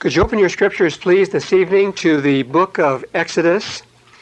Could you open your scriptures, please, this evening to the book of Exodus?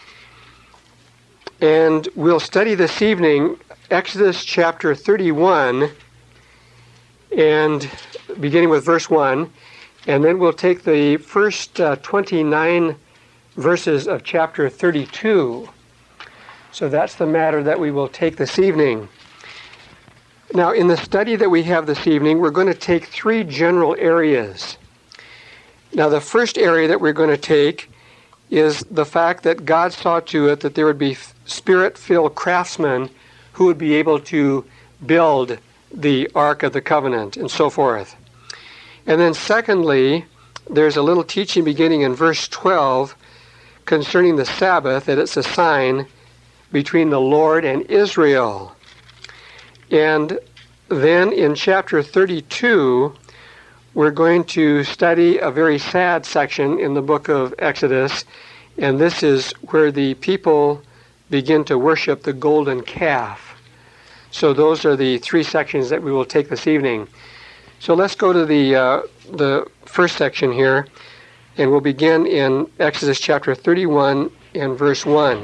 And we'll study this evening Exodus chapter 31, and beginning with verse 1. And then we'll take the first 29 verses of chapter 32. So that's the matter that we will take this evening. Now, in the study that we have this evening, we're going to take three general areas. Now, the first area that we're going to take is the fact that God saw to it that there would be Spirit-filled craftsmen who would be able to build the Ark of the Covenant and so forth. And then secondly, there's a little teaching beginning in verse 12 concerning the Sabbath, that it's a sign between the Lord and Israel. And then in chapter 32, we're going to study a very sad section in the book of Exodus, and this is where the people begin to worship the golden calf. So those are the three sections that we will take this evening. So let's go to the first section here, and we'll begin in Exodus chapter 31 and verse 1.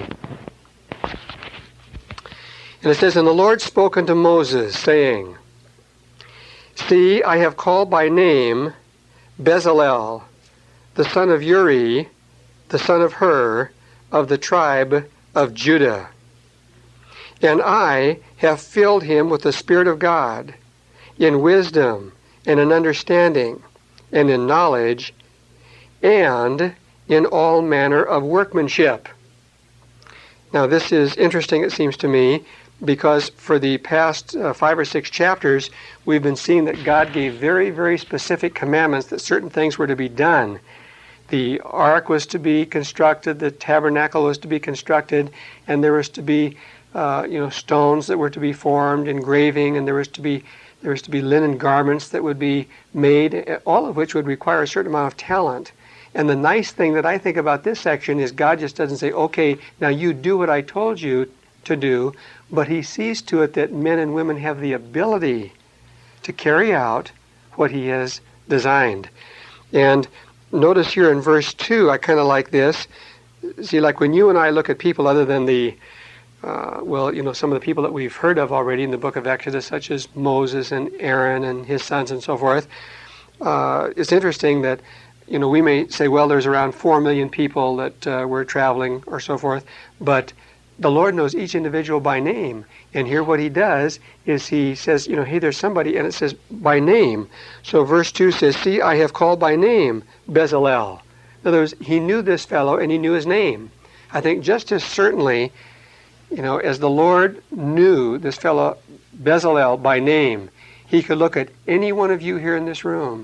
And it says, "And the Lord spoke unto Moses, saying, See, I have called by name Bezalel, the son of Uri, the son of Hur, of the tribe of Judah. And I have filled him with the Spirit of God, in wisdom, and in understanding, and in knowledge, and in all manner of workmanship." Now this is interesting, it seems to me, because for the past 5 or 6 chapters, we've been seeing that God gave very, very specific commandments that certain things were to be done. The ark was to be constructed, the tabernacle was to be constructed, and there was to be stones that were to be formed, engraving, and there was to be linen garments that would be made, all of which would require a certain amount of talent. And the nice thing that I think about this section is God just doesn't say, okay, now you do what I told you to do, but he sees to it that men and women have the ability to carry out what he has designed. And notice here in verse 2, I kind of like this. See, like when you and I look at people other than some of the people that we've heard of already in the book of Exodus, such as Moses and Aaron and his sons and so forth, it's interesting that, we may say, well, there's around 4 million people that were traveling or so forth, but the Lord knows each individual by name. And here what he does is he says, hey, there's somebody, and it says by name. So verse 2 says, See, I have called by name Bezalel. In other words, he knew this fellow and he knew his name. I think just as certainly, as the Lord knew this fellow Bezalel by name, he could look at any one of you here in this room,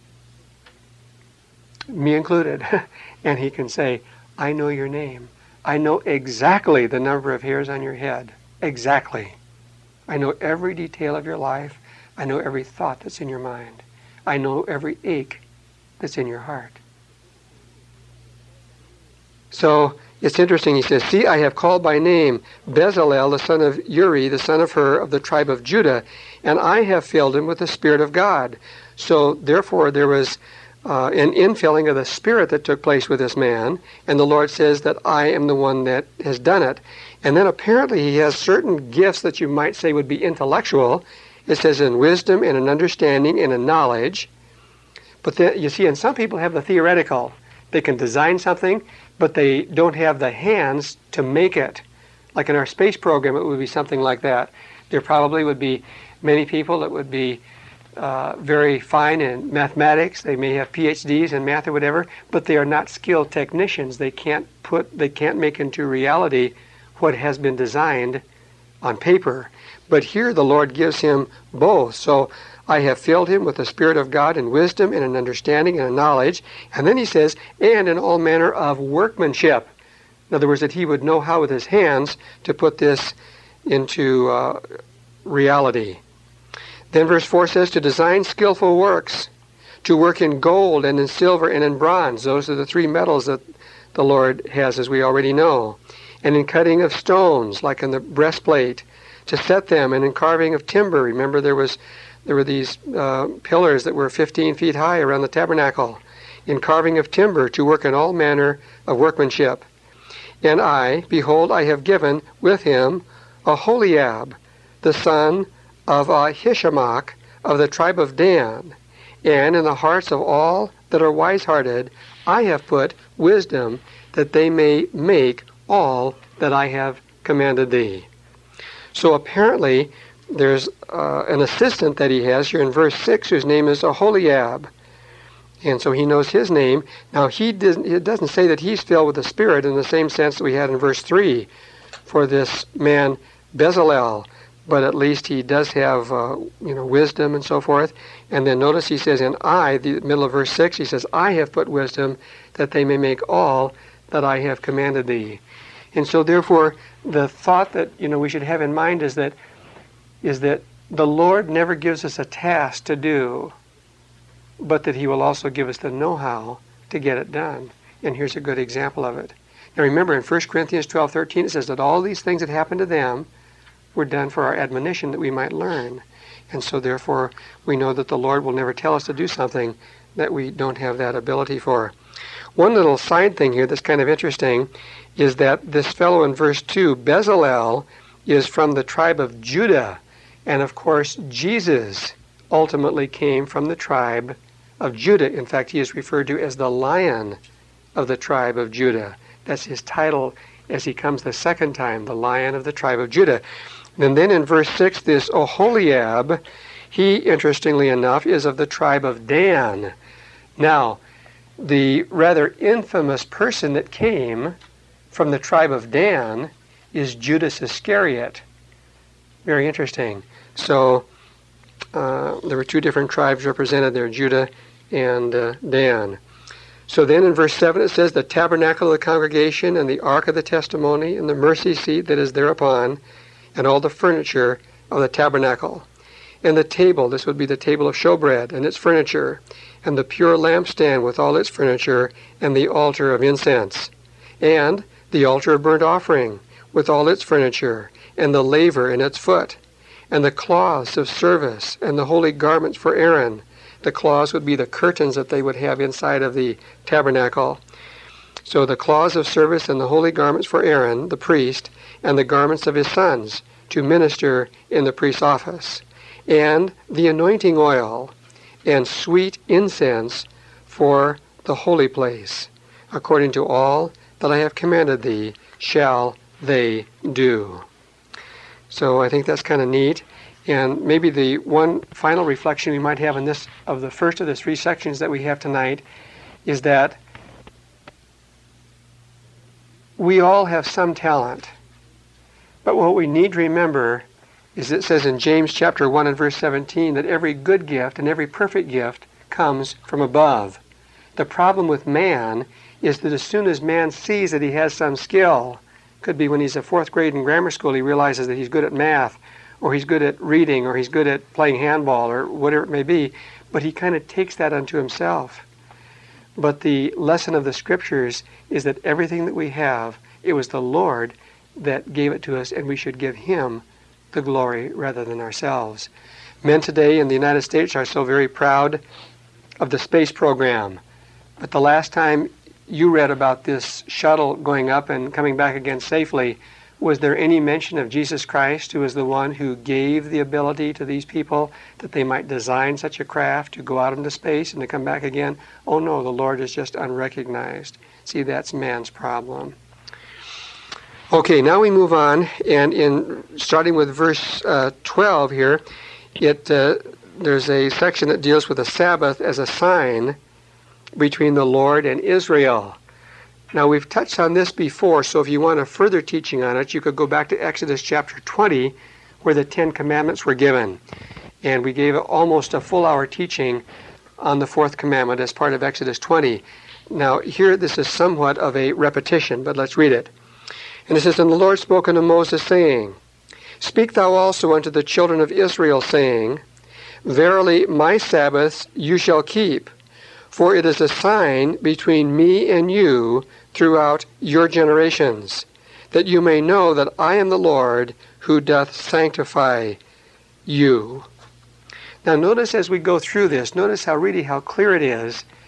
me included, and he can say, I know your name. I know exactly the number of hairs on your head. Exactly. I know every detail of your life. I know every thought that's in your mind. I know every ache that's in your heart. So it's interesting. He says, See, I have called by name Bezalel, the son of Uri, the son of Hur, of the tribe of Judah, and I have filled him with the Spirit of God. So therefore there was an infilling of the Spirit that took place with this man, and the Lord says that I am the one that has done it. And then apparently he has certain gifts that you might say would be intellectual. It says in wisdom and in understanding and in knowledge. But then, you see, and some people have the theoretical. They can design something, but they don't have the hands to make it. Like in our space program, it would be something like that. There probably would be many people that would be very fine in mathematics. They may have PhDs in math or whatever, but they are not skilled technicians. They can't make into reality what has been designed on paper. But here the Lord gives him both. So I have filled him with the Spirit of God in wisdom and in understanding and in knowledge. And then he says, and in all manner of workmanship. In other words, that he would know how with his hands to put this into reality. Then verse 4 says, to design skillful works, to work in gold and in silver and in bronze. Those are the 3 metals that the Lord has, as we already know. And in cutting of stones, like in the breastplate, to set them, and in carving of timber. Remember, there were these pillars that were 15 feet high around the tabernacle. in carving of timber, to work in all manner of workmanship. And I, behold, I have given with him Aholiab, the son of Ahishamach, of the tribe of Dan. And in the hearts of all that are wise-hearted, I have put wisdom, that they may make all that I have commanded thee. So apparently, there's an assistant that he has here in verse 6, whose name is Aholiab. And so he knows his name. Now, it doesn't say that he's filled with the Spirit in the same sense that we had in verse 3 for this man Bezalel, but at least he does have wisdom and so forth. And then notice he says, and I, the middle of verse 6, he says, I have put wisdom, that they may make all that I have commanded thee. And so therefore, the thought that we should have in mind is that the Lord never gives us a task to do, but that he will also give us the know-how to get it done. And here's a good example of it. Now remember, in 1 Corinthians 12:13, it says that all these things that happened to them were done for our admonition, that we might learn. And so therefore, we know that the Lord will never tell us to do something that we don't have that ability for. One little side thing here that's kind of interesting is that this fellow in verse 2, Bezalel, is from the tribe of Judah. And of course, Jesus ultimately came from the tribe of Judah. In fact, he is referred to as the Lion of the tribe of Judah. That's his title as he comes the second time, the Lion of the tribe of Judah. And then in verse 6, this Aholiab, he, interestingly enough, is of the tribe of Dan. Now, the rather infamous person that came from the tribe of Dan is Judas Iscariot. Very interesting. So there were two different tribes represented there, Judah and Dan. So then in verse 7 it says, the tabernacle of the congregation and the ark of the testimony and the mercy seat that is thereupon, and all the furniture of the tabernacle. And the table, this would be the table of showbread and its furniture, and the pure lampstand with all its furniture, and the altar of incense, and the altar of burnt offering with all its furniture, and the laver in its foot, and the cloths of service, and the holy garments for Aaron. The cloths would be the curtains that they would have inside of the tabernacle. So the cloths of service and the holy garments for Aaron, the priest, and the garments of his sons to minister in the priest's office, and the anointing oil and sweet incense for the holy place. According to all that I have commanded thee, shall they do. So I think that's kind of neat. And maybe the one final reflection we might have in this, of the first of the three sections that we have tonight, is that we all have some talent. But what we need to remember is it says in James chapter 1 and verse 17 that every good gift and every perfect gift comes from above. The problem with man is that as soon as man sees that he has some skill, could be when he's in fourth grade in grammar school, he realizes that he's good at math, or he's good at reading, or he's good at playing handball, or whatever it may be, but he kind of takes that unto himself. But the lesson of the Scriptures is that everything that we have, it was the Lord that gave it to us, and we should give Him the glory rather than ourselves. Men today in the United States are so very proud of the space program. But the last time you read about this shuttle going up and coming back again safely, was there any mention of Jesus Christ, who is the one who gave the ability to these people that they might design such a craft to go out into space and to come back again? Oh no, the Lord is just unrecognized. See, that's man's problem. Okay, now we move on, and in starting with verse 12 here, there's a section that deals with the Sabbath as a sign between the Lord and Israel. Now, we've touched on this before, so if you want a further teaching on it, you could go back to Exodus chapter 20, where the Ten Commandments were given. And we gave almost a full-hour teaching on the fourth commandment as part of Exodus 20. Now, here this is somewhat of a repetition, but let's read it. And it says, And the Lord spoke unto Moses, saying, Speak thou also unto the children of Israel, saying, Verily my Sabbaths you shall keep, for it is a sign between me and you throughout your generations, that you may know that I am the Lord who doth sanctify you. Now notice as we go through this, notice how clear it is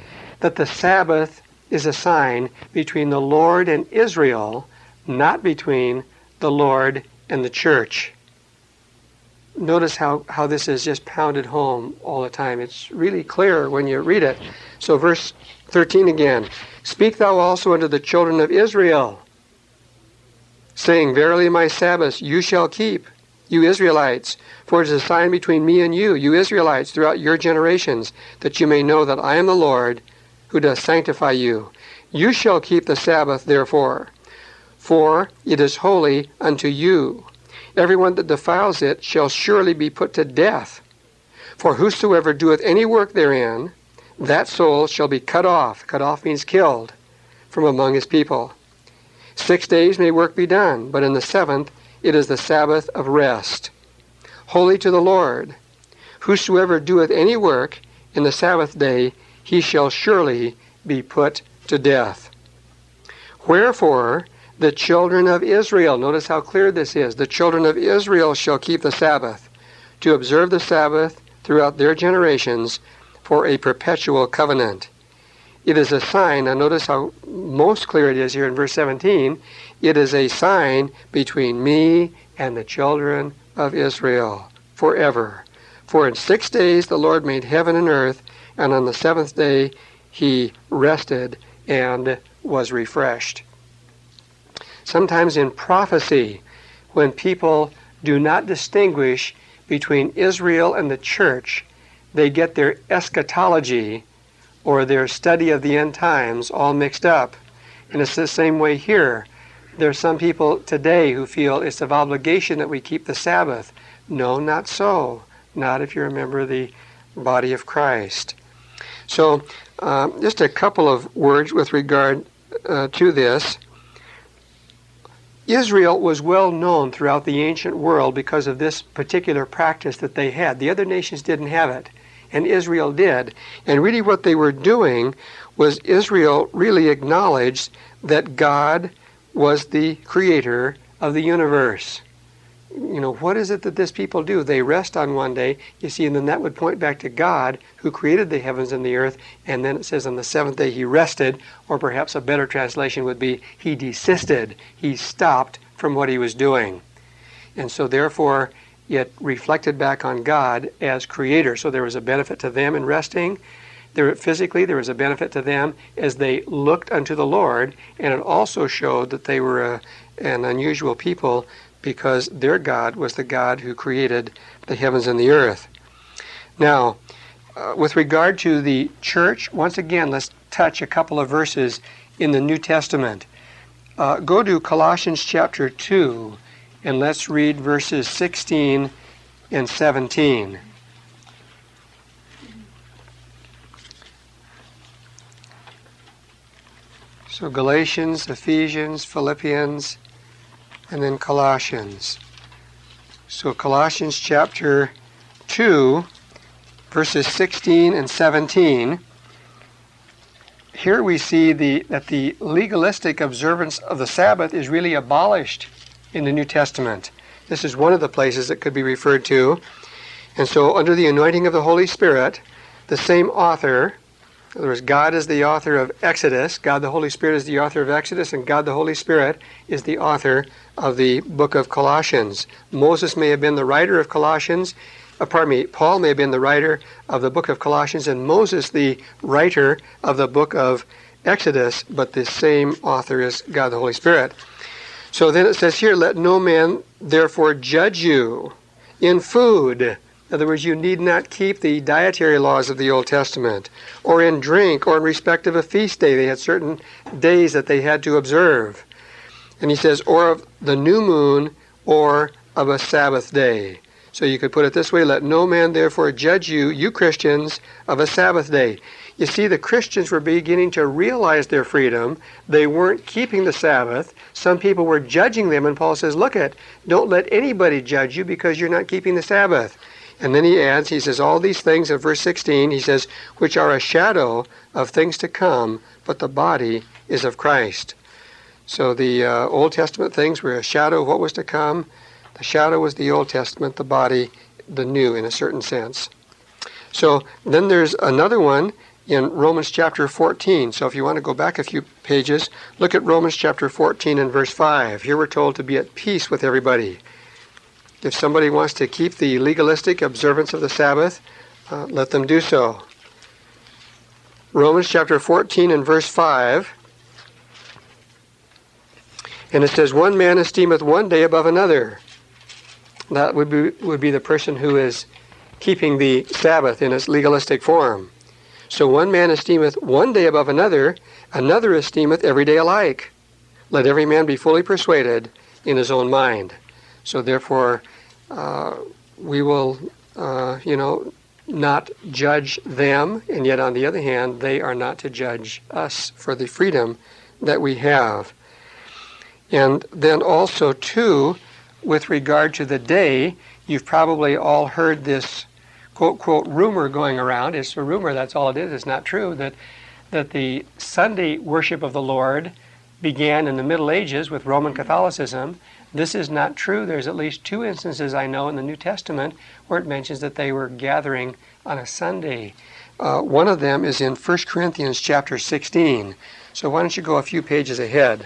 that the Sabbath is a sign between the Lord and Israel, not between the Lord and the church. Notice how this is just pounded home all the time. It's really clear when you read it. So verse 13 again. Speak thou also unto the children of Israel, saying, Verily my Sabbaths you shall keep, you Israelites, for it is a sign between me and you, you Israelites, throughout your generations, that you may know that I am the Lord, who does sanctify you. You shall keep the Sabbath, therefore, for it is holy unto you. Everyone that defiles it shall surely be put to death. For whosoever doeth any work therein, that soul shall be cut off. Cut off means killed from among his people. 6 days may work be done, but in the seventh it is the Sabbath of rest, holy to the Lord. Whosoever doeth any work in the Sabbath day, he shall surely be put to death. Wherefore the children of Israel, notice how clear this is, the children of Israel shall keep the Sabbath, to observe the Sabbath throughout their generations for a perpetual covenant. It is a sign, now notice how most clear it is here in verse 17, it is a sign between me and the children of Israel forever. For in 6 days the Lord made heaven and earth, and on the seventh day he rested and was refreshed. Sometimes in prophecy, when people do not distinguish between Israel and the church, they get their eschatology or their study of the end times all mixed up. And it's the same way here. There are some people today who feel it's of obligation that we keep the Sabbath. No, not so. Not if you're a member of the body of Christ. So, just a couple of words with regard to this. Israel was well known throughout the ancient world because of this particular practice that they had. The other nations didn't have it, and Israel did. And really what they were doing was Israel really acknowledged that God was the creator of the universe. You know, what is it that this people do? They rest on one day, you see, and then that would point back to God who created the heavens and the earth, and then it says on the seventh day he rested, or perhaps a better translation would be he desisted. He stopped from what he was doing. And so therefore it reflected back on God as creator. So there was a benefit to them in resting. Physically, there was a benefit to them as they looked unto the Lord, and it also showed that they were an unusual people because their God was the God who created the heavens and the earth. Now, with regard to the church, once again, let's touch a couple of verses in the New Testament. Go to Colossians chapter 2, and let's read verses 16 and 17. So Galatians, Ephesians, Philippians, and then Colossians. So Colossians chapter 2, verses 16 and 17. Here we see that the legalistic observance of the Sabbath is really abolished in the New Testament. This is one of the places that could be referred to. And so under the anointing of the Holy Spirit, the same author, in other words, God is the author of Exodus, God the Holy Spirit is the author of Exodus, and God the Holy Spirit is the author of the book of Colossians. Moses may have been the writer of Colossians, Paul may have been the writer of the book of Colossians, and Moses the writer of the book of Exodus, but the same author is God the Holy Spirit. So then it says here, let no man therefore judge you in food. In other words, you need not keep the dietary laws of the Old Testament, or in drink, or in respect of a feast day. They had certain days that they had to observe. And he says, or of the new moon, or of a Sabbath day. So you could put it this way, let no man therefore judge you, you Christians, of a Sabbath day. You see, the Christians were beginning to realize their freedom. They weren't keeping the Sabbath. Some people were judging them, and Paul says, look don't let anybody judge you because you're not keeping the Sabbath. And then he adds, he says, all these things in verse 16, he says, which are a shadow of things to come, but the body is of Christ. So the Old Testament things were a shadow of what was to come. The shadow was the Old Testament, the body, the new in a certain sense. So then there's another one in Romans chapter 14. So if you want to go back a few pages, look at Romans chapter 14 and verse 5. Here we're told to be at peace with everybody. If somebody wants to keep the legalistic observance of the Sabbath, let them do so. Romans chapter 14 and verse 5. And it says, one man esteemeth one day above another. That would be the person who is keeping the Sabbath in its legalistic form. So one man esteemeth one day above another, another esteemeth every day alike. Let every man be fully persuaded in his own mind. So therefore, we will, not judge them, and yet on the other hand, they are not to judge us for the freedom that we have. And then also, too, with regard to the day, you've probably all heard this quote, rumor going around. It's a rumor, that's all it is. It's not true that the Sunday worship of the Lord began in the Middle Ages with Roman Catholicism. This is not true. There's at least 2 instances I know in the New Testament where it mentions that they were gathering on a Sunday. One of them is in 1 Corinthians chapter 16. So why don't you go a few pages ahead.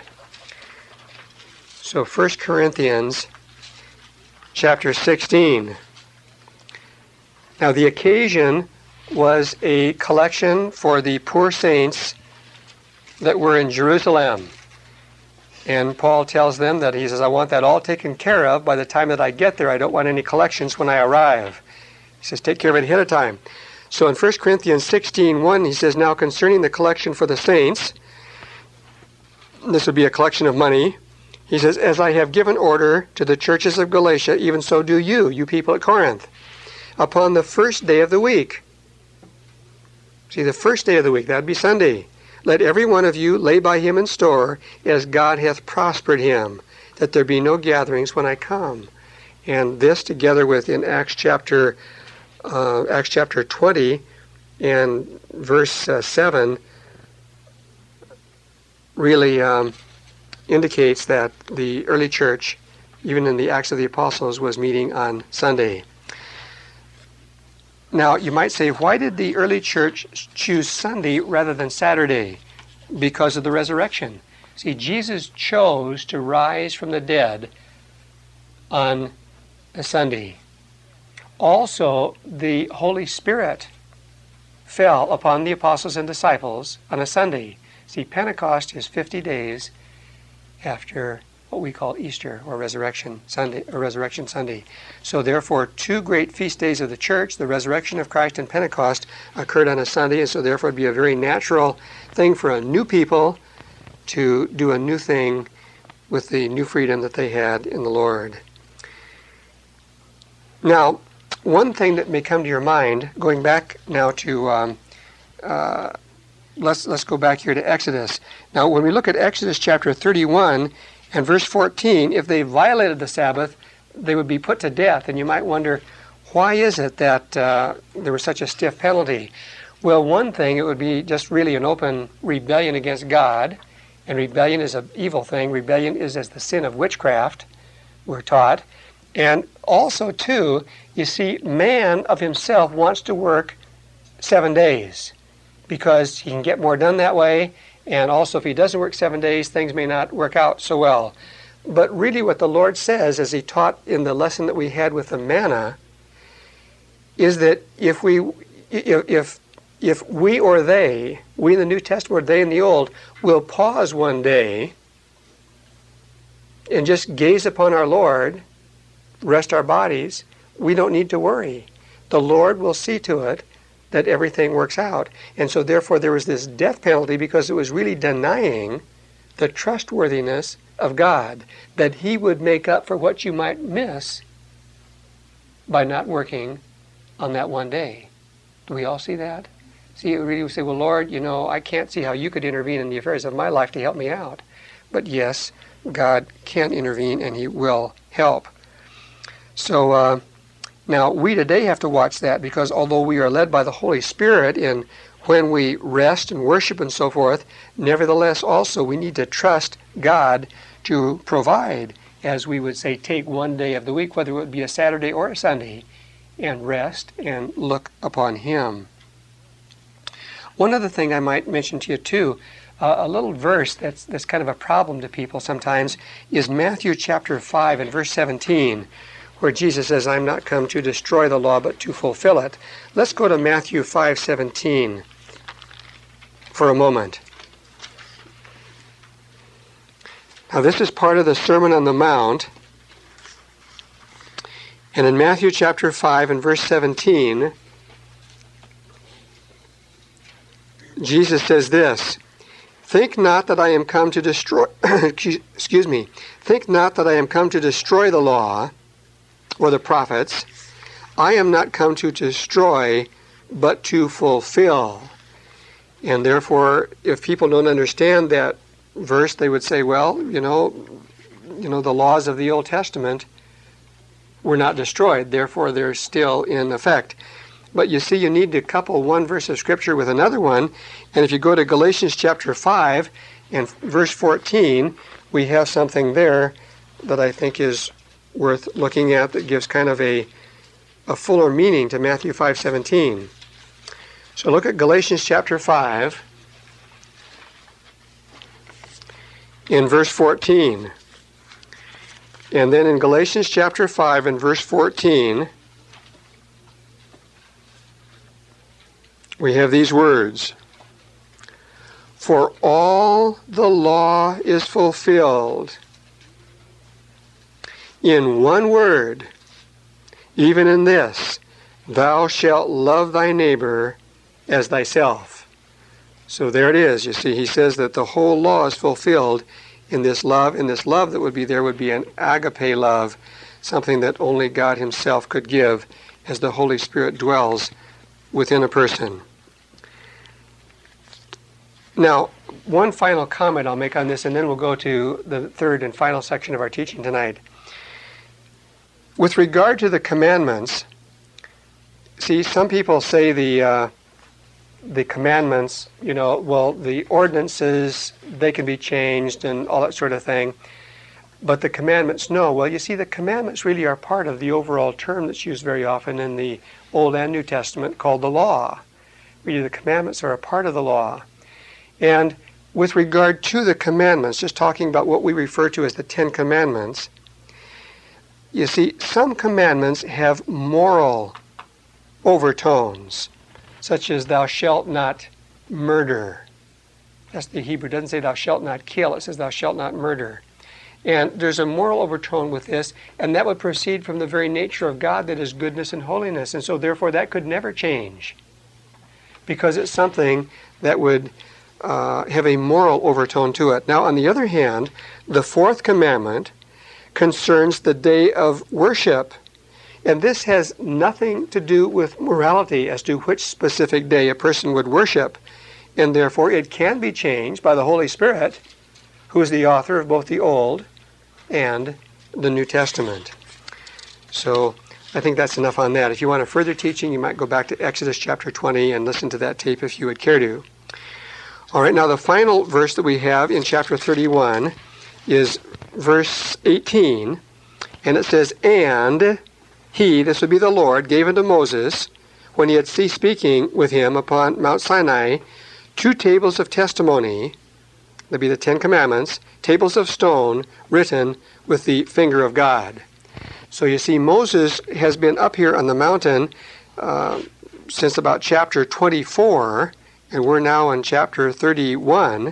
So 1 Corinthians chapter 16. Now the occasion was a collection for the poor saints that were in Jerusalem. And Paul tells them that he says, I want that all taken care of by the time that I get there. I don't want any collections when I arrive. He says, take care of it ahead of time. So in 1 Corinthians 16:1, he says, now concerning the collection for the saints, this would be a collection of money. He says, as I have given order to the churches of Galatia, even so do you people at Corinth, upon the first day of the week. See, the first day of the week, that would be Sunday. Let every one of you lay by him in store, as God hath prospered him, that there be no gatherings when I come. And this, together with in Acts chapter 20 and verse 7, really indicates that the early church, even in the Acts of the Apostles, was meeting on Sunday. Now, you might say, why did the early church choose Sunday rather than Saturday? Because of the resurrection. See, Jesus chose to rise from the dead on a Sunday. Also, the Holy Spirit fell upon the apostles and disciples on a Sunday. See, Pentecost is 50 days after what we call Easter or Resurrection Sunday. So therefore, 2 great feast days of the church, the resurrection of Christ and Pentecost, occurred on a Sunday, and so therefore it would be a very natural thing for a new people to do a new thing with the new freedom that they had in the Lord. Now, one thing that may come to your mind, going back now to let's go back here to Exodus. Now, when we look at Exodus chapter 31 and verse 14, if they violated the Sabbath, they would be put to death. And you might wonder, why is it that there was such a stiff penalty? Well, one thing, it would be just really an open rebellion against God. And rebellion is an evil thing. Rebellion is as the sin of witchcraft, we're taught. And also, too, you see, man of himself wants to work 7 days because he can get more done that way. And also, if he doesn't work 7 days, things may not work out so well. But really what the Lord says, as he taught in the lesson that we had with the manna, is that if we or they, we in the New Testament, or they in the Old, will pause one day and just gaze upon our Lord, rest our bodies, we don't need to worry. The Lord will see to it that everything works out. And so therefore there was this death penalty because it was really denying the trustworthiness of God, that he would make up for what you might miss by not working on that one day. Do we all see that? See, it really would say, well, Lord, I can't see how you could intervene in the affairs of my life to help me out. But yes, God can intervene and he will help. So now we today have to watch that, because although we are led by the Holy Spirit in when we rest and worship and so forth, nevertheless also we need to trust God to provide, as we would say, take one day of the week, whether it would be a Saturday or a Sunday, and rest and look upon him. One other thing I might mention to you too, a little verse that's kind of a problem to people sometimes is Matthew chapter 5 and verse 17, where Jesus says, I'm not come to destroy the law, but to fulfill it. Let's go to Matthew 5:17 for a moment. Now this is part of the Sermon on the Mount. And in Matthew chapter 5 and verse 17, Jesus says this, think not that I am come to destroy, think not that I am come to destroy the law or the prophets. I am not come to destroy, but to fulfill. And therefore, if people don't understand that verse, they would say, well, the laws of the Old Testament were not destroyed, therefore they're still in effect. But you see, you need to couple one verse of Scripture with another one, and if you go to Galatians chapter 5 and verse 14, we have something there that I think is worth looking at that gives kind of a fuller meaning to Matthew 5:17. So look at Galatians chapter 5 in verse 14. And then in Galatians chapter 5 and verse 14, we have these words, for all the law is fulfilled in one word, even in this, thou shalt love thy neighbor as thyself. So there it is. You see, he says that the whole law is fulfilled in this love, and this love that would be there would be an agape love, something that only God himself could give as the Holy Spirit dwells within a person. Now, one final comment I'll make on this, and then we'll go to the third and final section of our teaching tonight. With regard to the commandments, see, some people say the commandments, the ordinances, they can be changed and all that sort of thing. But the commandments, no. Well, you see, the commandments really are part of the overall term that's used very often in the Old and New Testament called the law. Really, the commandments are a part of the law. And with regard to the commandments, just talking about what we refer to as the Ten Commandments, you see, some commandments have moral overtones, such as thou shalt not murder. That's the Hebrew. It doesn't say thou shalt not kill. It says thou shalt not murder. And there's a moral overtone with this, and that would proceed from the very nature of God that is goodness and holiness. And so therefore that could never change, because it's something that would have a moral overtone to it. Now, on the other hand, the fourth commandment concerns the day of worship. And this has nothing to do with morality as to which specific day a person would worship. And therefore it can be changed by the Holy Spirit, who is the author of both the Old and the New Testament. So I think that's enough on that. If you want a further teaching, you might go back to Exodus chapter 20 and listen to that tape if you would care to. All right, now the final verse that we have in chapter 31 is verse 18, and it says, and he, this would be the Lord, gave unto Moses, when he had ceased speaking with him upon Mount Sinai, 2 tables of testimony, that be the 10 Commandments, tables of stone written with the finger of God. So you see, Moses has been up here on the mountain since about chapter 24, and we're now in chapter 31.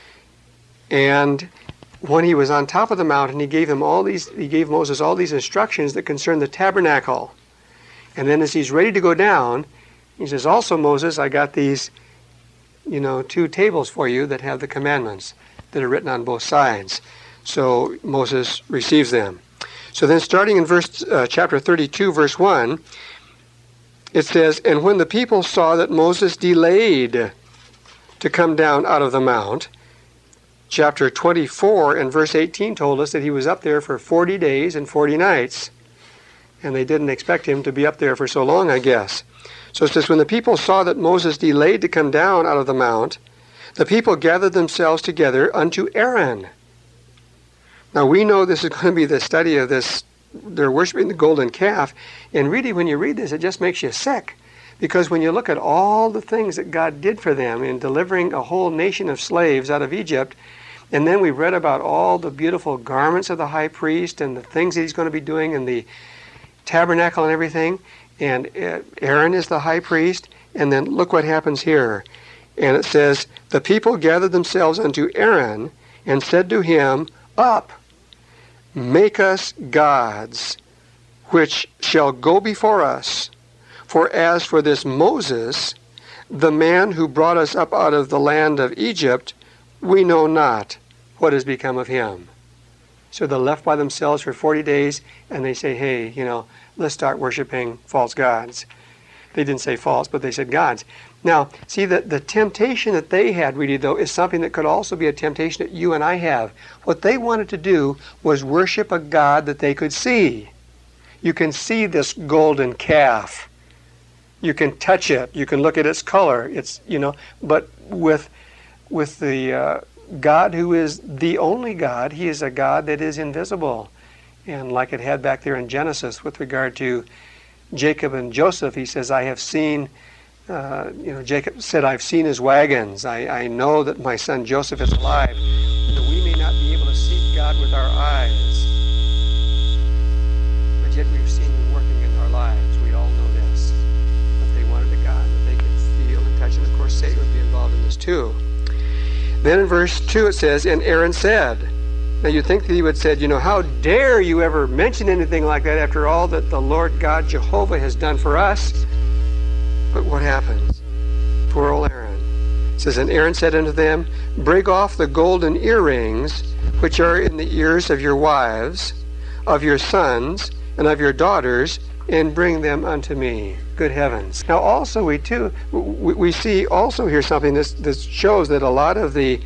And when he was on top of the mountain, he gave Moses all these instructions that concern the tabernacle. And then as he's ready to go down, he says, also, Moses, I got these, 2 tables for you that have the commandments that are written on both sides. So Moses receives them. So then starting in chapter 32, verse 1, it says, and when the people saw that Moses delayed to come down out of the mount, chapter 24 and verse 18 told us that he was up there for 40 days and 40 nights. And they didn't expect him to be up there for so long, I guess. So it says, when the people saw that Moses delayed to come down out of the mount, the people gathered themselves together unto Aaron. Now we know this is going to be the study of this. They're worshiping the golden calf. And really, when you read this, it just makes you sick. Because when you look at all the things that God did for them in delivering a whole nation of slaves out of Egypt, and then we read about all the beautiful garments of the high priest and the things that he's going to be doing in the tabernacle and everything, and Aaron is the high priest, and then look what happens here. And it says, the people gathered themselves unto Aaron and said to him, Up, make us gods, which shall go before us. For as for this Moses, the man who brought us up out of the land of Egypt, we know not what has become of him. So they're left by themselves for 40 days, and they say, hey, let's start worshiping false gods. They didn't say false, but they said gods. Now, see, the temptation that they had, really, though, is something that could also be a temptation that you and I have. What they wanted to do was worship a god that they could see. You can see this golden calf. You can touch it. You can look at its color. It's, but with the God who is the only God, he is a God that is invisible. And like it had back there in Genesis with regard to Jacob and Joseph, he says, I have seen, Jacob said, I've seen his wagons. I know that my son Joseph is alive. That we may not be able to see God with our eyes, but yet we've seen him working in our lives. We all know this. But they wanted a God that they could feel and touch. And of course, Satan would be involved in this too. Then in verse 2 it says, and Aaron said. Now you'd think that he would have said, how dare you ever mention anything like that after all that the Lord God Jehovah has done for us? But what happens? Poor old Aaron. It says, and Aaron said unto them, break off the golden earrings which are in the ears of your wives, of your sons, and of your daughters, and bring them unto me. Good heavens. Now also we see also here something that shows that a lot of the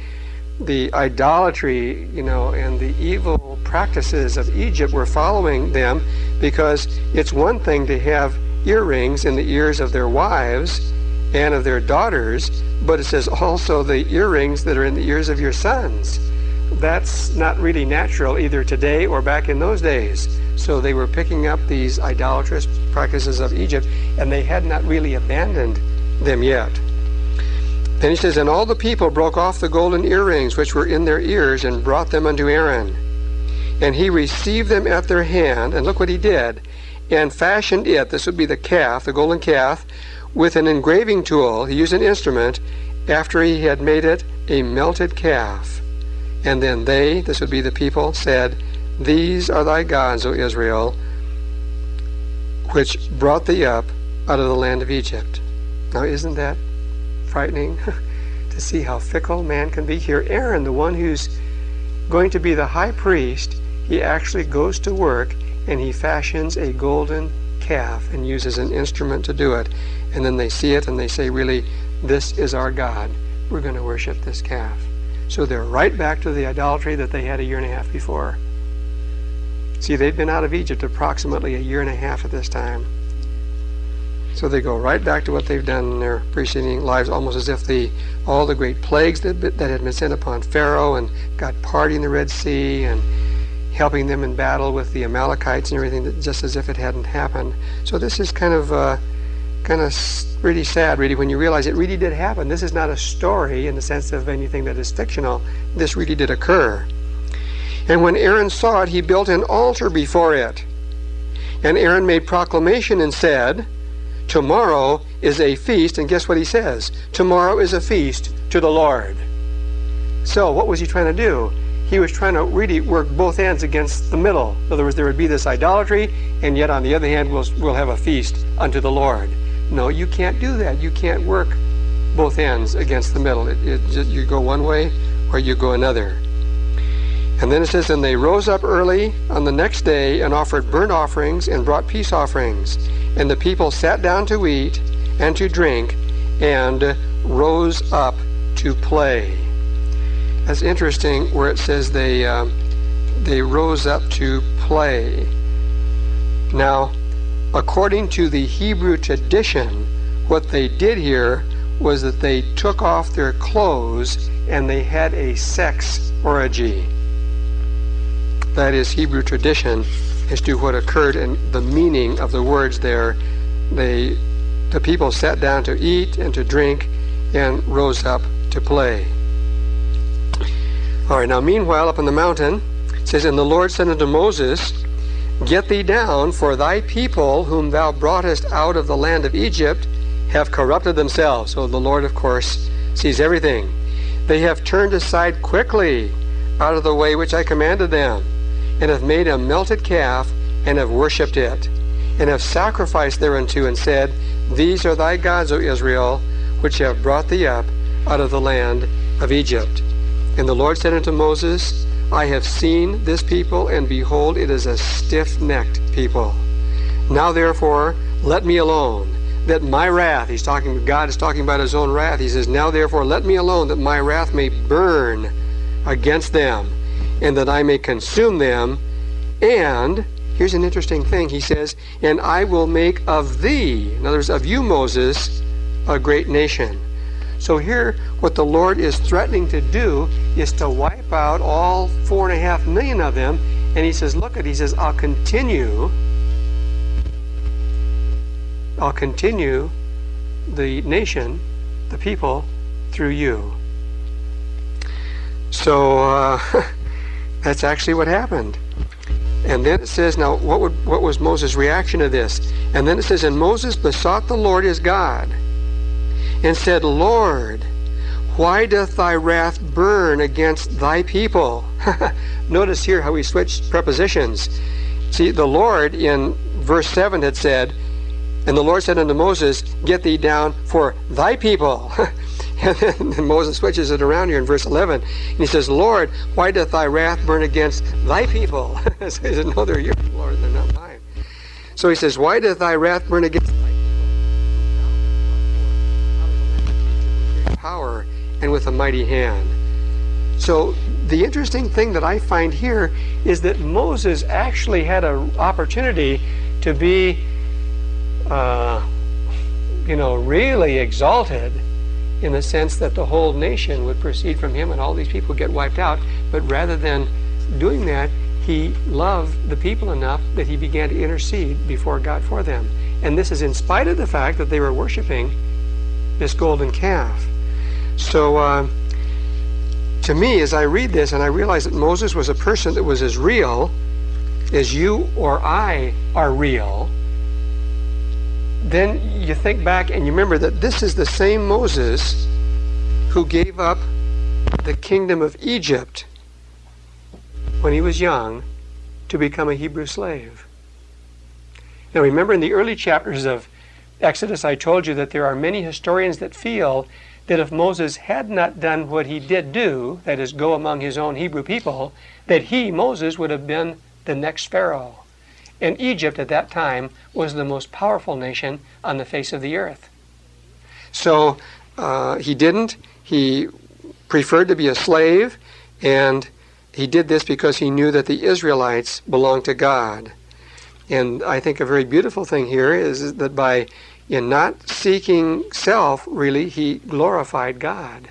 idolatry, and the evil practices of Egypt were following them, because it's one thing to have earrings in the ears of their wives and of their daughters, but it says also the earrings that are in the ears of your sons. That's not really natural either today or back in those days. So they were picking up these idolatrous practices of Egypt, and they had not really abandoned them yet. Then he says, and all the people broke off the golden earrings which were in their ears and brought them unto Aaron. And he received them at their hand, and look what he did, and fashioned it, this would be the calf, the golden calf, with an engraving tool. He used an instrument after he had made it a melted calf. And then they, this would be the people, said, these are thy gods, O Israel, which brought thee up out of the land of Egypt. Now isn't that frightening to see how fickle man can be? Here Aaron, the one who's going to be the high priest, he actually goes to work and he fashions a golden calf and uses an instrument to do it. And then they see it and they say, really, this is our God. We're going to worship this calf. So they're right back to the idolatry that they had a year and a half before. See, they'd been out of Egypt approximately a year and a half at this time. So they go right back to what they've done in their preceding lives, almost as if all the great plagues that had been sent upon Pharaoh and God parting the Red Sea and helping them in battle with the Amalekites and everything, just as if it hadn't happened. So this is kind of really sad, really, when you realize it really did happen. This is not a story in the sense of anything that is fictional. This really did occur. And when Aaron saw it, he built an altar before it. And Aaron made proclamation and said, tomorrow is a feast, and guess what he says? Tomorrow is a feast to the Lord. So what was he trying to do? He was trying to really work both ends against the middle. In other words, there would be this idolatry, and yet on the other hand, we'll have a feast unto the Lord. No, you can't do that. You can't work both ends against the middle. You go one way or you go another. And then it says, and they rose up early on the next day and offered burnt offerings and brought peace offerings. And the people sat down to eat and to drink and rose up to play. That's interesting where it says they rose up to play. Now, according to the Hebrew tradition, what they did here was that they took off their clothes and they had a sex orgy. That is Hebrew tradition as to what occurred, and the meaning of the words there. They the people sat down to eat and to drink and rose up to play. All right, now meanwhile up on the mountain, it says, And the Lord said unto Moses, Get thee down, for thy people whom thou broughtest out of the land of Egypt have corrupted themselves. So the Lord, of course, sees everything. They have turned aside quickly out of the way which I commanded them, and have made a melted calf, and have worshipped it, and have sacrificed thereunto, and said, These are thy gods, O Israel, which have brought thee up out of the land of Egypt. And the Lord said unto Moses, I have seen this people, and behold, it is a stiff-necked people. Now therefore, let me alone, that my wrath, God is talking about his own wrath. He says, Now therefore, let me alone, that my wrath may burn against them, and that I may consume them. And, here's an interesting thing, he says, And I will make of thee, in other words, of you, Moses, a great nation. So here, what the Lord is threatening to do is to wipe out all 4.5 million of them. And he says, he says, I'll continue the nation, the people, through you. So that's actually what happened. And then it says, now what was Moses' reaction to this? And then it says, And Moses besought the Lord his God, and said, Lord, why doth thy wrath burn against thy people? Notice here how he switched prepositions. See, the Lord in verse 7 had said, And the Lord said unto Moses, Get thee down, for thy people. And then Moses switches it around here in verse 11. And he says, Lord, why doth thy wrath burn against thy people? So he said, No, they're yours, Lord, they're not mine. So he says, Why doth thy wrath burn against thy people? Power and with a mighty hand. So the interesting thing that I find here is that Moses actually had an opportunity to be really exalted, in the sense that the whole nation would proceed from him and all these people get wiped out. But rather than doing that, he loved the people enough that he began to intercede before God for them. And this is in spite of the fact that they were worshiping this golden calf. So to me, as I read this and I realize that Moses was a person that was as real as you or I are real, then you think back and you remember that this is the same Moses who gave up the kingdom of Egypt when he was young to become a Hebrew slave. Now remember, in the early chapters of Exodus, I told you that there are many historians that feel that if Moses had not done what he did do, that is, go among his own Hebrew people, that he, Moses, would have been the next Pharaoh. And Egypt at that time was the most powerful nation on the face of the earth. So he didn't. He preferred to be a slave, and he did this because he knew that the Israelites belonged to God. And I think a very beautiful thing here is that in not seeking self, really, he glorified God.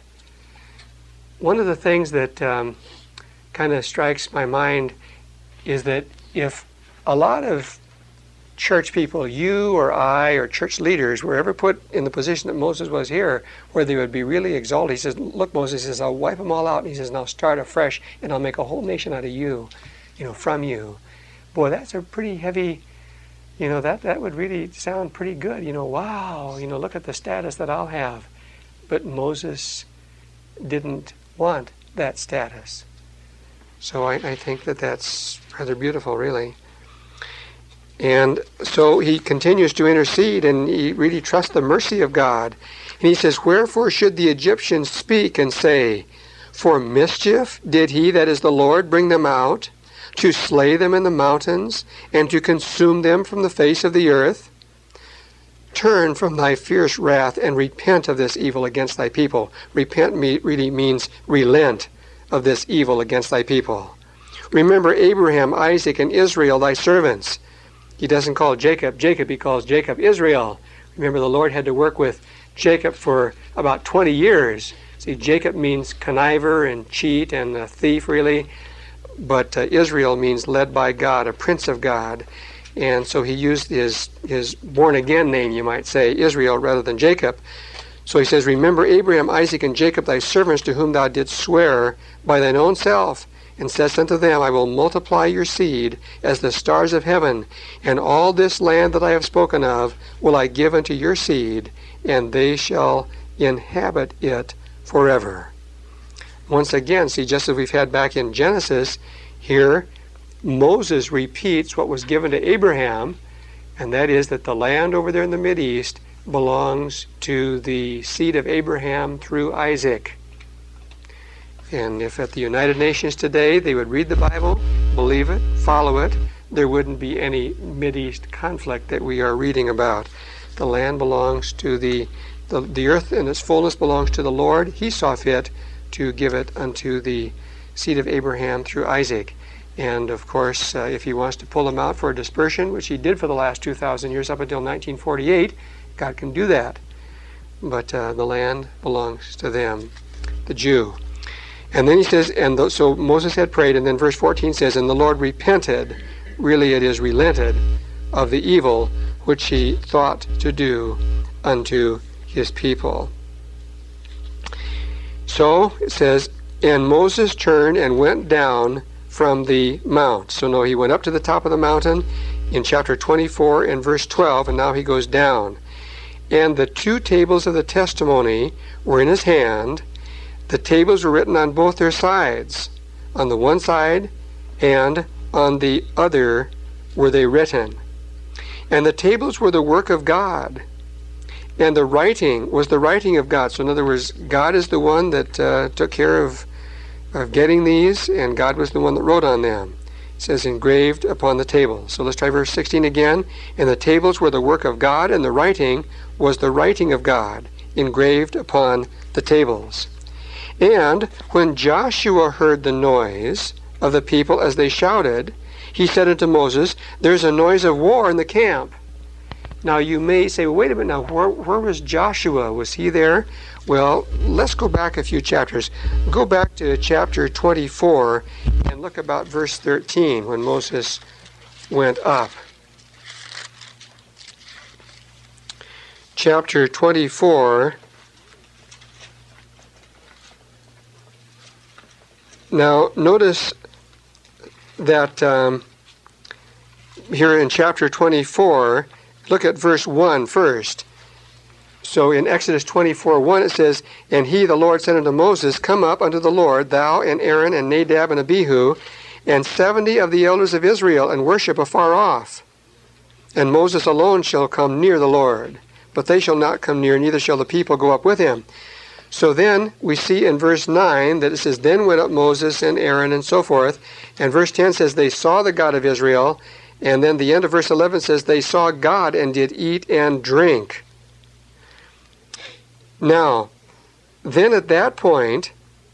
One of the things that kind of strikes my mind is that if a lot of church people, you or I or church leaders, were ever put in the position that Moses was here, where they would be really exalted, he says, look, Moses says, I'll wipe them all out, and he says, and I'll start afresh, and I'll make a whole nation out of you, from you. Boy, that's a pretty heavy, that would really sound pretty good. Wow, look at the status that I'll have. But Moses didn't want that status. So I think that that's rather beautiful, really. And so he continues to intercede, and he really trusts the mercy of God. And he says, Wherefore should the Egyptians speak and say, For mischief did he, that is the Lord, bring them out, to slay them in the mountains, and to consume them from the face of the earth? Turn from thy fierce wrath, and repent of this evil against thy people. Repent really means relent of this evil against thy people. Remember Abraham, Isaac, and Israel, thy servants. He doesn't call Jacob Jacob, he calls Jacob Israel. Remember, the Lord had to work with Jacob for about 20 years. See, Jacob means conniver and cheat and a thief, really. But Israel means led by God, a prince of God. And so he used his born-again name, you might say, Israel, rather than Jacob. So he says, remember Abraham, Isaac, and Jacob, thy servants, to whom thou didst swear by thine own self, and saidst unto them, I will multiply your seed as the stars of heaven, and all this land that I have spoken of will I give unto your seed, and they shall inhabit it forever. Once again, see, just as we've had back in Genesis, here Moses repeats what was given to Abraham, and that is that the land over there in the Mideast belongs to the seed of Abraham through Isaac. And if at the United Nations today they would read the Bible, believe it, follow it, there wouldn't be any Mideast conflict that we are reading about. The land belongs to the earth and its fullness belongs to the Lord. He saw fit to give it unto the seed of Abraham through Isaac. And of course, if he wants to pull them out for a dispersion, which he did for the last 2,000 years up until 1948, God can do that. But the land belongs to them, the Jew. And then he says, so Moses had prayed, and then verse 14 says, and the Lord repented, really it is relented, of the evil which he thought to do unto his people. So it says, and Moses turned and went down from the mount. So no, he went up to the top of the mountain in chapter 24 and verse 12, and now he goes down. And the two tables of the testimony were in his hand. The tables were written on both their sides. On the one side and on the other were they written. And the tables were the work of God. And the writing was the writing of God. So in other words, God is the one that took care of getting these, and God was the one that wrote on them. It says engraved upon the table. So let's try verse 16 again. And the tables were the work of God, and the writing was the writing of God, engraved upon the tables. And when Joshua heard the noise of the people as they shouted, he said unto Moses, there's a noise of war in the camp. Now you may say, well, wait a minute, now where was Joshua? Was he there? Well, let's go back a few chapters. Go back to chapter 24 and look about verse 13 when Moses went up. Chapter 24. Now, notice that here in chapter 24, look at verse 1 first. So in Exodus 24:1 it says, and he, the Lord, said unto Moses, come up unto the Lord, thou and Aaron and Nadab and Abihu, and 70 of the elders of Israel, and worship afar off. And Moses alone shall come near the Lord, but they shall not come near, neither shall the people go up with him. So then we see in verse 9 that it says, then went up Moses and Aaron and so forth. And verse 10 says, they saw the God of Israel. And then the end of verse 11 says, they saw God and did eat and drink. Now, then at that point,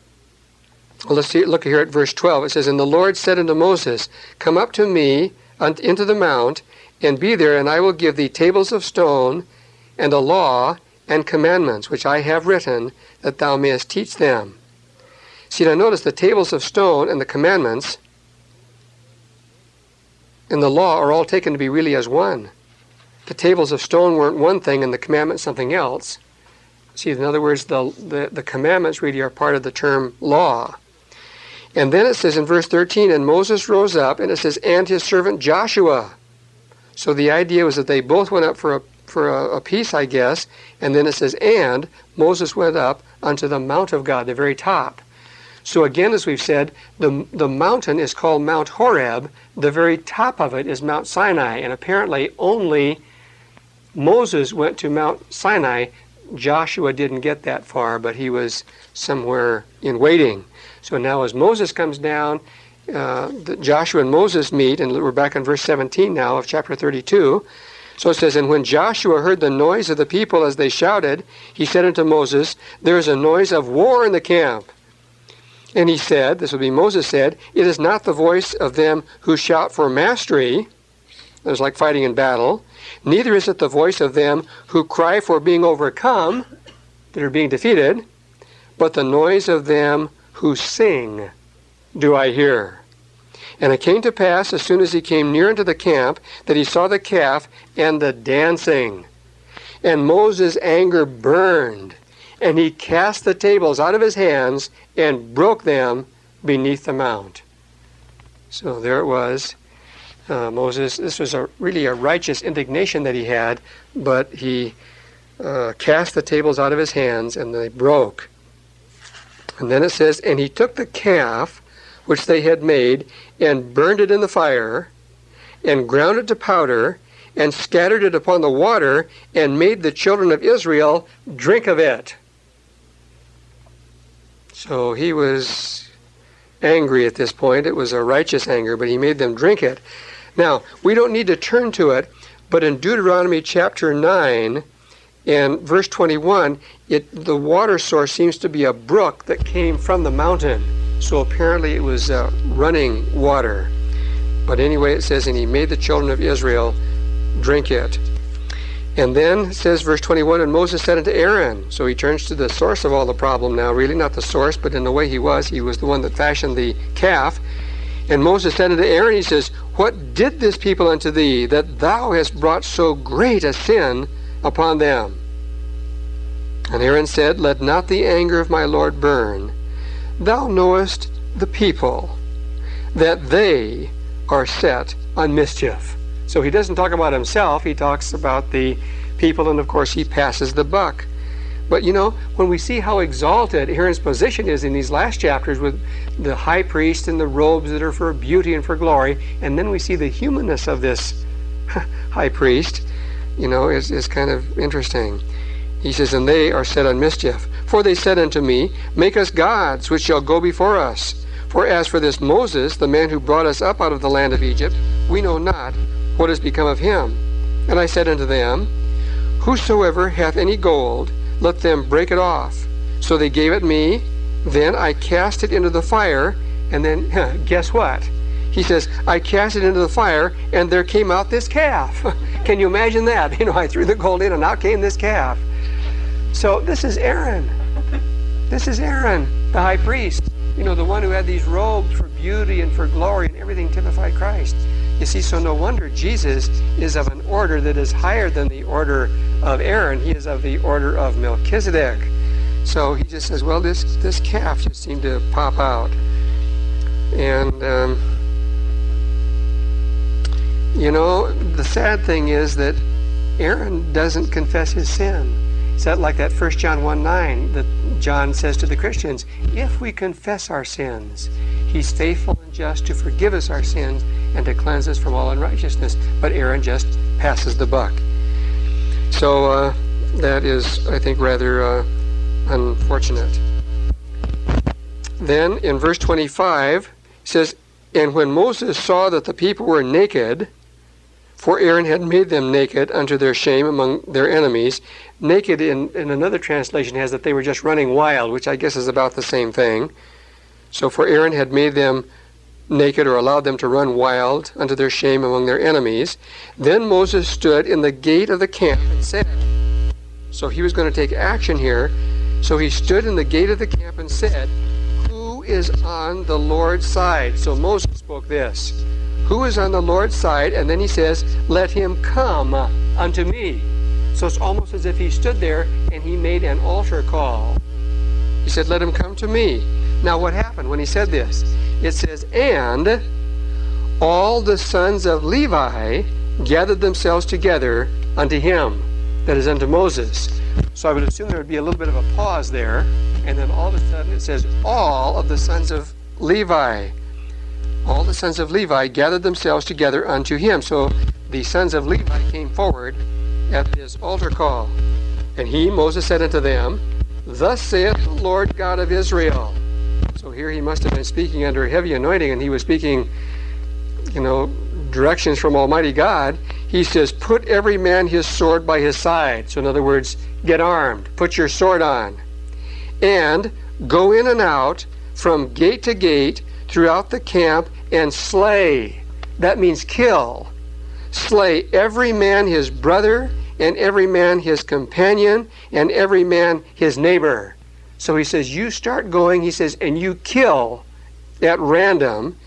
look here at verse 12. It says, and the Lord said unto Moses, come up to me into the mount, and be there, and I will give thee tables of stone, and a law, and commandments, which I have written, that thou mayest teach them. See, now notice the tables of stone and the commandments and the law are all taken to be really as one. The tables of stone weren't one thing and the commandments something else. See, in other words, the commandments really are part of the term law. And then it says in verse 13, and Moses rose up, and it says, and his servant Joshua. So the idea was that they both went up for a peace, I guess, and then it says, and Moses went up unto the mount of God, the very top. So again, as we've said, the mountain is called Mount Horeb. The very top of it is Mount Sinai, and apparently only Moses went to Mount Sinai. Joshua didn't get that far, but he was somewhere in waiting. So now as Moses comes down, Joshua and Moses meet, and we're back in verse 17 now of chapter 32. So it says, and when Joshua heard the noise of the people as they shouted, he said unto Moses, there is a noise of war in the camp. And he said, this would be Moses said, it is not the voice of them who shout for mastery. It's like fighting in battle. Neither is it the voice of them who cry for being overcome, that are being defeated, but the noise of them who sing do I hear. And it came to pass, as soon as he came near unto the camp, that he saw the calf and the dancing. And Moses' anger burned, and he cast the tables out of his hands and broke them beneath the mount. So there it was. Moses, this was really a righteous indignation that he had, but he cast the tables out of his hands, and they broke. And then it says, and he took the calf which they had made, and burned it in the fire, and ground it to powder, and scattered it upon the water, and made the children of Israel drink of it. So he was angry at this point. It was a righteous anger, but he made them drink it. Now, we don't need to turn to it, but in Deuteronomy chapter 9 and verse 21, the water source seems to be a brook that came from the mountain. So apparently it was running water. But anyway, it says, and he made the children of Israel drink it. And then it says, verse 21, and Moses said unto Aaron. So he turns to the source of all the problem now, really not the source, but in the way he was the one that fashioned the calf. And Moses said unto Aaron, he says, what did this people unto thee, that thou hast brought so great a sin upon them? And Aaron said, let not the anger of my Lord burn. Thou knowest the people, that they are set on mischief. So he doesn't talk about himself, he talks about the people, and of course he passes the buck. But you know, when we see how exalted Aaron's position is in these last chapters with the high priest and the robes that are for beauty and for glory, and then we see the humanness of this high priest, you know, is kind of interesting. He says, and they are set on mischief. For they said unto me, make us gods, which shall go before us. For as for this Moses, the man who brought us up out of the land of Egypt, we know not what has become of him. And I said unto them, whosoever hath any gold, let them break it off. So they gave it me. Then I cast it into the fire. And then, guess what? He says, I cast it into the fire, and there came out this calf. Can you imagine that? You know, I threw the gold in, and out came this calf. So this is Aaron. This is Aaron, the high priest. You know, the one who had these robes for beauty and for glory, and everything typified Christ. You see, so no wonder Jesus is of an order that is higher than the order of Aaron. He is of the order of Melchizedek. So he just says, well, this calf just seemed to pop out. And, you know, the sad thing is that Aaron doesn't confess his sin. Is that like that 1 John 1:9 that John says to the Christians, if we confess our sins, he's faithful and just to forgive us our sins and to cleanse us from all unrighteousness. But Aaron just passes the buck. So that is, I think, rather unfortunate. Then in verse 25, it says, and when Moses saw that the people were naked, for Aaron had made them naked unto their shame among their enemies. Naked in another translation has that they were just running wild, which I guess is about the same thing. So for Aaron had made them naked, or allowed them to run wild unto their shame among their enemies. Then Moses stood in the gate of the camp and said, so he was going to take action here. So he stood in the gate of the camp and said, who is on the Lord's side? So Moses spoke this. Who is on the Lord's side? And then he says, let him come unto me. So it's almost as if he stood there and he made an altar call. He said, let him come to me. Now what happened when he said this? It says, and all the sons of Levi gathered themselves together unto him, that is unto Moses. So I would assume there would be a little bit of a pause there, and then all of a sudden it says, all of the sons of Levi. All the sons of Levi gathered themselves together unto him. So the sons of Levi came forward at this altar call. And he, Moses, said unto them, thus saith the Lord God of Israel. So here he must have been speaking under heavy anointing, and he was speaking, you know, directions from Almighty God. He says, put every man his sword by his side. So in other words, get armed, put your sword on, and go in and out from gate to gate throughout the camp and slay. That means kill. Slay every man his brother, and every man his companion, and every man his neighbor. So he says, you start going, he says, and you kill at random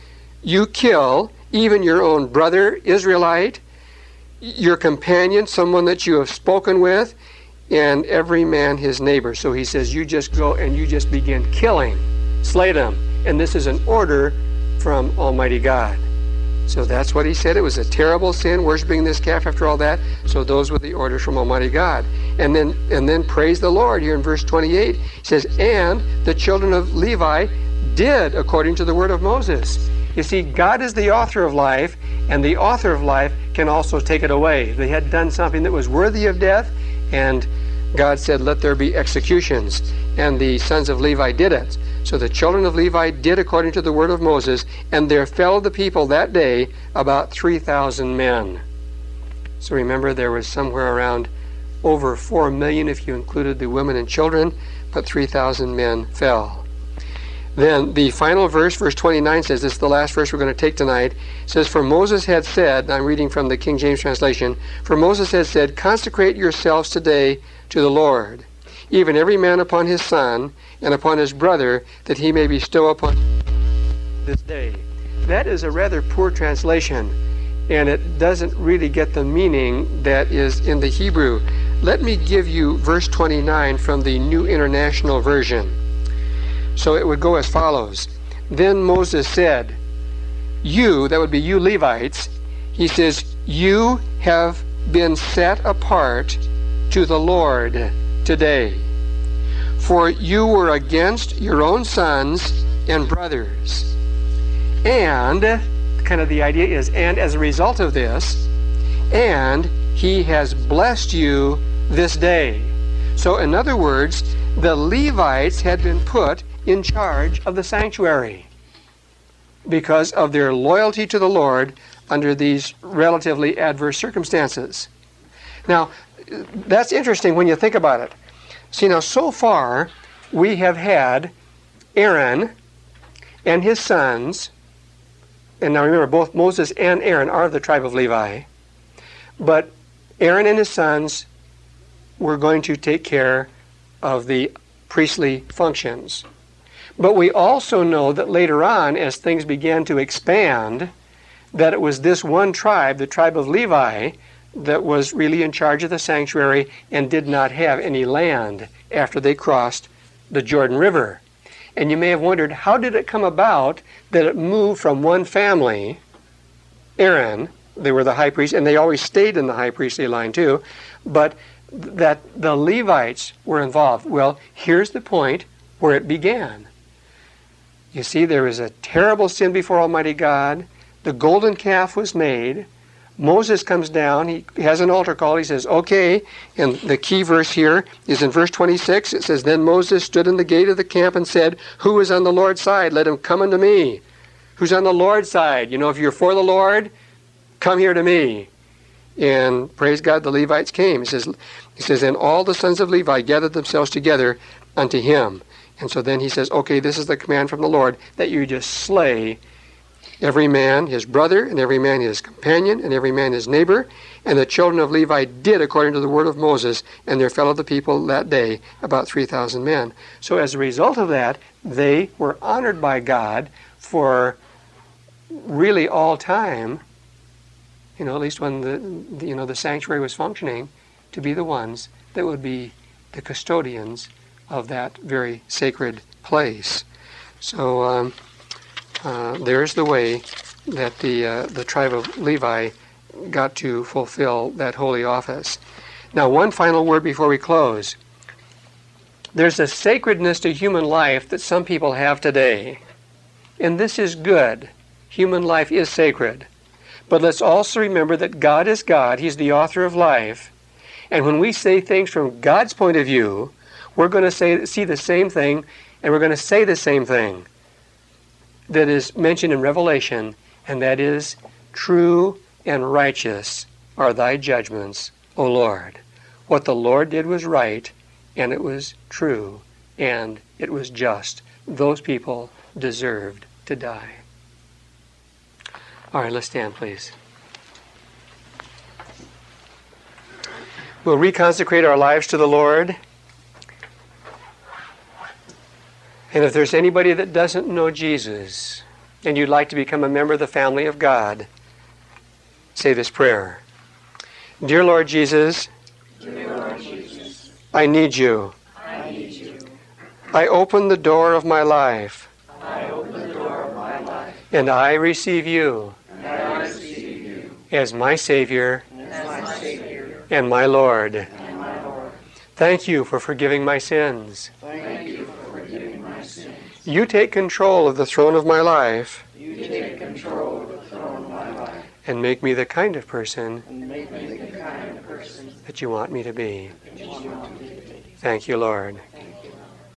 you kill even your own brother Israelite, your companion, someone that you have spoken with, and every man his neighbor. So he says, you just go and you just begin killing, slay them. And this is an order from Almighty God. So that's what he said. It was a terrible sin, worshiping this calf after all that. So those were the orders from Almighty God. And then praise the Lord here in verse 28. He says, and the children of Levi did according to the word of Moses. You see, God is the author of life, and the author of life can also take it away. They had done something that was worthy of death, and God said, let there be executions. And the sons of Levi did it. So the children of Levi did according to the word of Moses, and there fell of the people that day about 3,000 men. So remember, there was somewhere around over 4 million if you included the women and children, but 3,000 men fell. Then the final verse, verse 29 says, this is the last verse we're going to take tonight. It says, for Moses had said, I'm reading from the King James translation, for Moses had said, consecrate yourselves today to the Lord, even every man upon his son and upon his brother, that he may bestow upon this day. That is a rather poor translation, and it doesn't really get the meaning that is in the Hebrew. Let me give you verse 29 from the New International Version. So it would go as follows. Then Moses said, you, that would be you Levites, he says, you have been set apart to the Lord today. For you were against your own sons and brothers. And, kind of the idea is, and as a result of this, and he has blessed you this day. So in other words, the Levites had been put in charge of the sanctuary because of their loyalty to the Lord under these relatively adverse circumstances. Now, that's interesting when you think about it. See, now so far we have had Aaron and his sons, and now remember both Moses and Aaron are of the tribe of Levi, but Aaron and his sons were going to take care of the priestly functions. But we also know that later on, as things began to expand, that it was this one tribe, the tribe of Levi, that was really in charge of the sanctuary and did not have any land after they crossed the Jordan River. And you may have wondered, how did it come about that it moved from one family, Aaron, they were the high priest, and they always stayed in the high priestly line too, but that the Levites were involved? Well, here's the point where it began. You see, there was a terrible sin before Almighty God. The golden calf was made. Moses comes down. He has an altar call. He says, okay. And the key verse here is in verse 26. It says, then Moses stood in the gate of the camp and said, who is on the Lord's side? Let him come unto me. Who's on the Lord's side? You know, if you're for the Lord, come here to me. And praise God, the Levites came. He says, and all the sons of Levi gathered themselves together unto him. And so then he says, okay, this is the command from the Lord, that you just slay every man his brother, and every man his companion, and every man his neighbor. And the children of Levi did according to the word of Moses, and there fell of the people that day about 3,000 men. So as a result of that, they were honored by God for really all time, you know, at least when the sanctuary was functioning, to be the ones that would be the custodians of that very sacred place. So there's the way that the tribe of Levi got to fulfill that holy office. Now, one final word before we close. There's a sacredness to human life that some people have today, and this is good. Human life is sacred. But let's also remember that God is God. He's the author of life. And when we say things from God's point of view, we're going to see the same thing, and we're going to say the same thing that is mentioned in Revelation, and that is, true and righteous are thy judgments, O Lord. What the Lord did was right, and it was true, and it was just. Those people deserved to die. All right, let's stand, please. We'll reconsecrate our lives to the Lord. And if there's anybody that doesn't know Jesus, and you'd like to become a member of the family of God, say this prayer. Dear Lord Jesus, I need you. I open the door of my life. And I receive you as my Savior and my Lord. Thank you for forgiving my sins. You take control of the throne of my life. And make me the kind of person that you want me to be. Thank you, Lord.